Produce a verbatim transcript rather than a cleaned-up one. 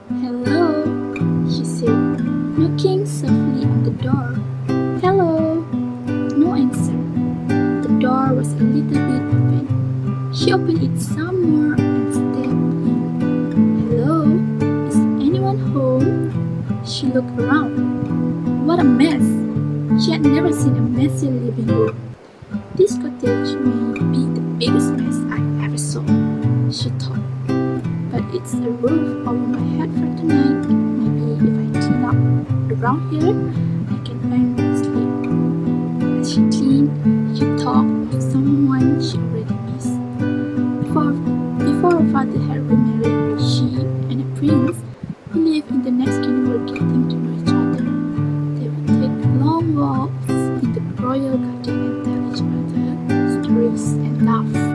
"Hello," she said, knocking softly on the door. "Hello." No answer. The door was a little bit open. She opened it some more and stepped in. "Hello, is anyone home?" She looked around. What a mess! She had never seen a messy living room. "This cottage may be the biggest mess I ever saw," she thought. "But it's a roof over my head for tonight. Maybe if I clean up around here, I can earn my sleep." As she cleaned, she thought of someone she already missed. Before, before her father had remarried, she and a prince who lived in the next kingdom were getting to know each other. They would take long walks in the royal garden